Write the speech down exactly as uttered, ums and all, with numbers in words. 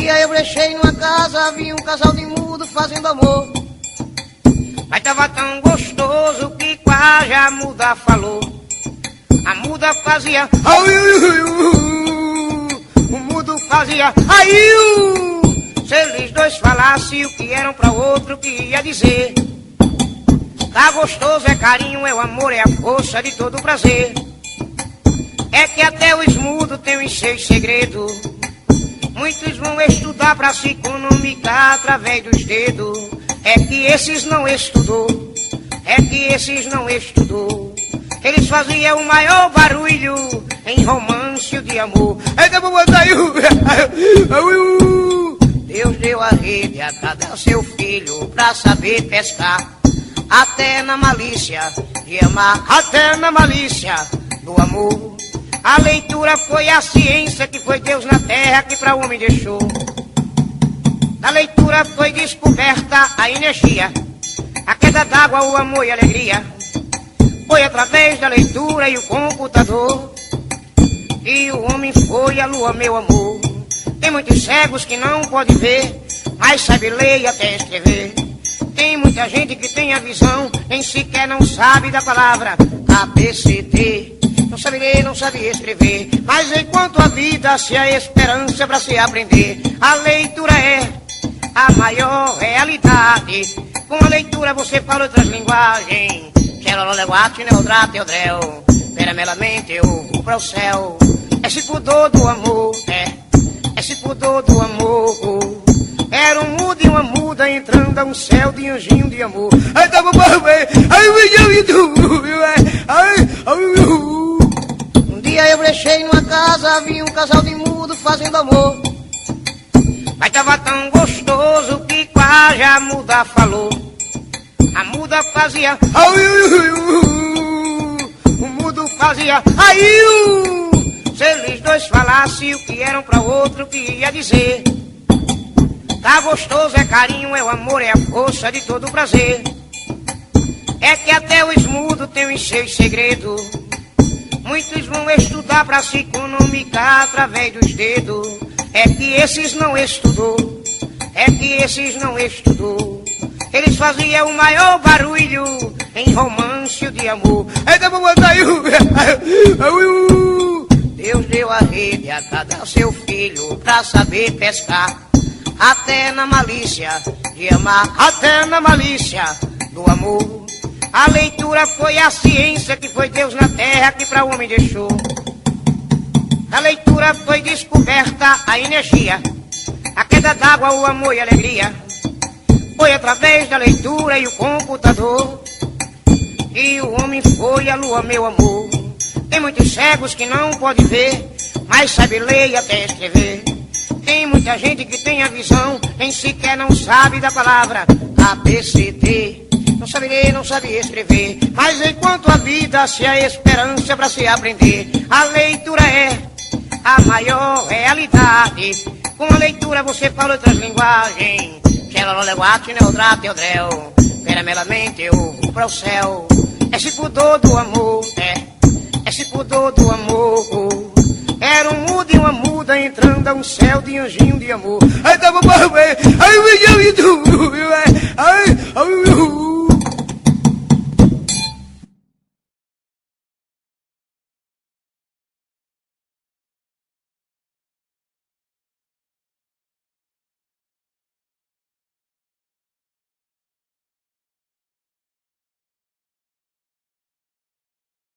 dia eu brechei numa casa, vi um casal de mudo fazendo amor. Mas tava tão gostoso que quase a muda falou. A muda fazia o mudo fazia aiu. Se eles dois falassem o que eram pra outro, o que ia dizer? Tá gostoso, é carinho, é o amor, é a força de todo prazer. É que até os mudos têm os seus segredos. Muitos vão estudar pra se economicar através dos dedos. É que esses não estudou, é que esses não estudou. Eles faziam o maior barulho em romance de amor. Deus deu a rede a cada seu filho pra saber pescar. Até na malícia de amar, até na malícia do amor. A leitura foi a ciência que foi Deus na terra que pra homem deixou. Na leitura foi descoberta a energia, a queda d'água, o amor e a alegria. Foi através da leitura e o computador e o homem foi a lua, meu amor. Tem muitos cegos que não podem ver, mas sabe ler e até escrever. Tem muita gente que tem a visão, nem sequer não sabe da palavra A B C D. Não sabe ler, não sabe escrever, mas enquanto a vida se a esperança pra se aprender. A leitura é a maior realidade. Com a leitura você fala outras linguagens. Xerololeguate, neodrato, eudrel, peramelamente eu vou para o céu. Esse pudor do amor, é, esse pudor do amor. Era um mudo e uma muda entrando a um céu de anjinho de amor. Um dia eu brechei numa casa, vi um casal de mudo fazendo amor. Mas tava tão gostoso que quase a muda falou. A muda fazia o mudo fazia aiu. Se eles dois falassem o que eram pra outro, o que ia dizer? Tá gostoso, é carinho, é o amor, é a força de todo prazer. É que até os mudos têm os seus segredos. Muitos vão estudar pra se economicar através dos dedos. É que esses não estudou, é que esses não estudou. Eles faziam o maior barulho em romance de amor. Deus deu a rede a cada seu filho pra saber pescar. Até na malícia de amar, até na malícia do amor. A leitura foi a ciência que foi Deus na terra que pra homem deixou. Na leitura foi descoberta a energia, a queda d'água, o amor e a alegria. Foi através da leitura e o computador e o homem foi a lua, meu amor. Tem muitos cegos que não podem ver, mas sabe ler e até escrever. Tem muita gente que tem a visão, nem sequer não sabe da palavra A B C D. Não sabe ler, não sabe escrever, mas enquanto a vida se a esperança pra se aprender. A leitura é a maior realidade. Com a leitura você fala outras linguagens. Xerololeguate, neodrato, eudrel, peramelamente eu vou para o céu. Esse pudor do amor, é, esse pudor do amor. Era um mudo e uma muda entrando a um céu de anjinho de amor. Ai, tava bem, ai, ai, ai, ai, ai, ai, ai, ai.